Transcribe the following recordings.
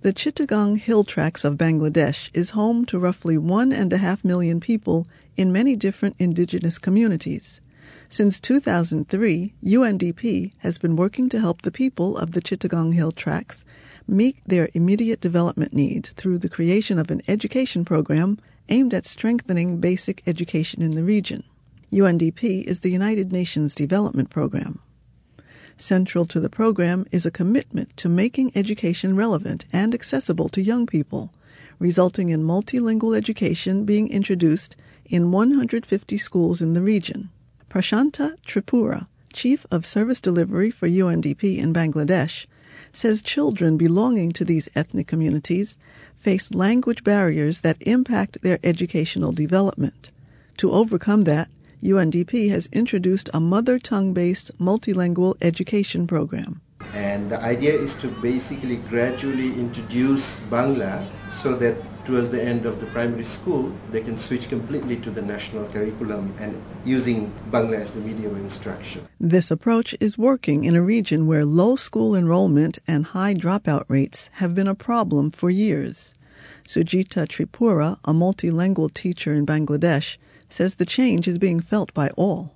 The Chittagong Hill Tracts of Bangladesh is home to roughly 1.5 million people in many different indigenous communities. Since 2003, UNDP has been working to help the people of the Chittagong Hill Tracts meet their immediate development needs through the creation of an education program aimed at strengthening basic education in the region. UNDP is the United Nations Development Program. Central to the program is a commitment to making education relevant and accessible to young people, resulting in multilingual education being introduced in 150 schools in the region. Prashanta Tripura, Chief of Service Delivery for UNDP in Bangladesh, says children belonging to these ethnic communities face language barriers that impact their educational development. To overcome that, UNDP has introduced a mother tongue-based multilingual education program. And the idea is to basically gradually introduce Bangla so that towards the end of the primary school, they can switch completely to the national curriculum and using Bangla as the medium of instruction. This approach is working in a region where low school enrollment and high dropout rates have been a problem for years. Sujita Tripura, a multilingual teacher in Bangladesh, says the change is being felt by all.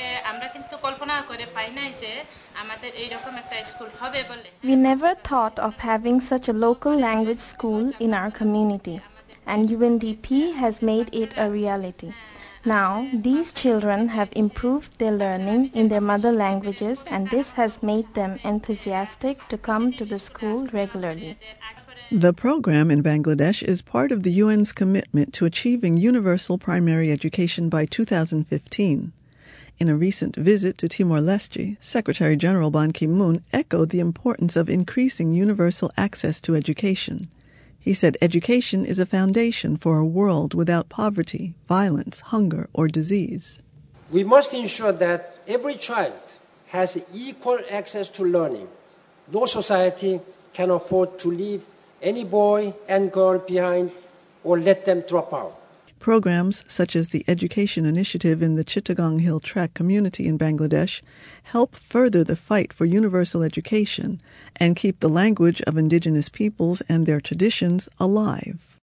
We never thought of having such a local language school in our community, and UNDP has made it a reality. Now, these children have improved their learning in their mother languages, and this has made them enthusiastic to come to the school regularly. The program in Bangladesh is part of the UN's commitment to achieving universal primary education by 2015. In a recent visit to Timor-Leste, Secretary General Ban Ki-moon echoed the importance of increasing universal access to education. He said education is a foundation for a world without poverty, violence, hunger, or disease. We must ensure that every child has equal access to learning. No society can afford to leave any boy and girl behind or let them drop out. Programs such as the Education Initiative in the Chittagong Hill Tract community in Bangladesh help further the fight for universal education and keep the language of indigenous peoples and their traditions alive.